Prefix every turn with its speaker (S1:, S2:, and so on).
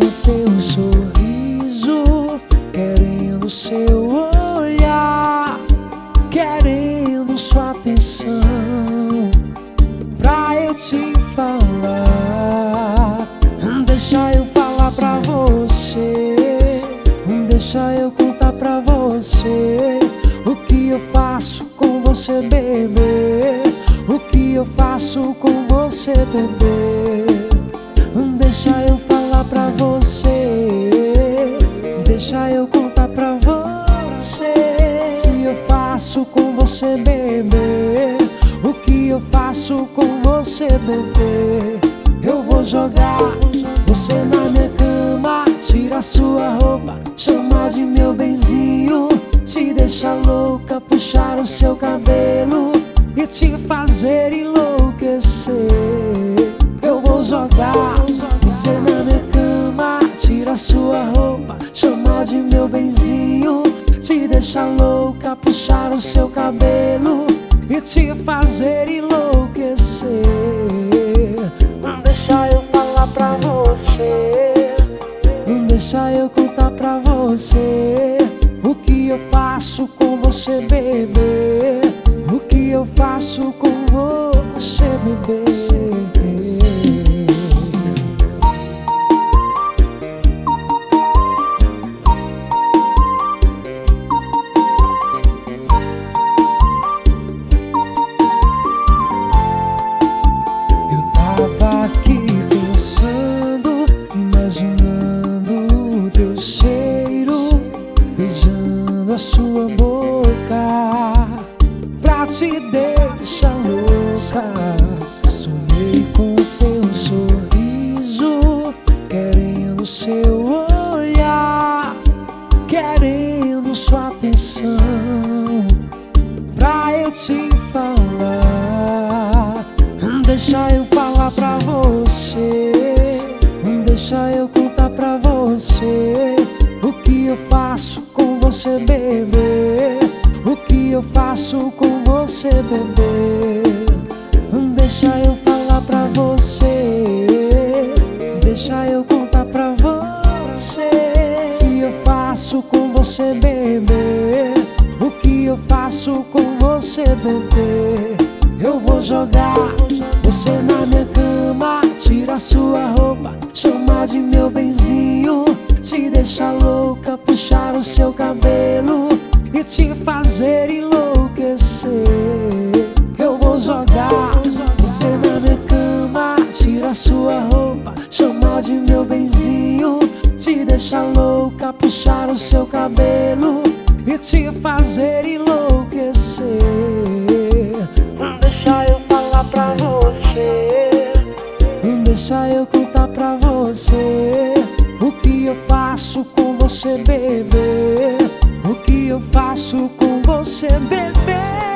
S1: teu sorriso, querendo seu olhar, querendo sua atenção, pra eu te falar. Deixa eu falar pra você, deixa eu contar pra você o que eu faço com você, bebê. O que eu faço com você, bebê. Deixa eu falar pra você, deixa eu contar pra você o que eu faço com você, bebê. O que eu faço com você, bebê. Eu vou jogar você na minha cama, tirar sua roupa, chamar de meu benzinho, te deixar louca, puxar o seu cabelo e te fazer enlouquecer. Eu vou jogar você na minha cama, tirar sua roupa, chamar de meu benzinho, te deixar louca, puxar o seu cabelo e te fazer enlouquecer. Deixa eu falar pra você, deixa eu contar pra você o que eu faço com você, bebê. O que eu faço com você, bebê. Eu tava aqui pensando, imaginando o teu cheiro, beijando a sua boca pra te deixar louca. Sonhei com teu sorriso, querendo seu olhar, querendo sua atenção, pra eu te falar. Deixa eu falar pra você, deixa eu contar pra você o que eu faço com você, bebê. O que eu faço com você, bebê. Deixa eu falar pra você, deixa eu contar pra você o que eu faço com você, bebê. O que eu faço com você, bebê. Eu vou jogar você na minha cama, tirar sua roupa, chamar de meu benzinho, te deixar louca, puxar o seu cabelo e te fazer enlouquecer. Eu vou jogar você na minha cama, tirar sua roupa, chamar de meu benzinho, te deixar louca, puxar o seu cabelo e te fazer enlouquecer. Deixa eu falar pra você, deixa eu contar pra você o que eu faço com você, bebê. O que eu faço com você, bebê.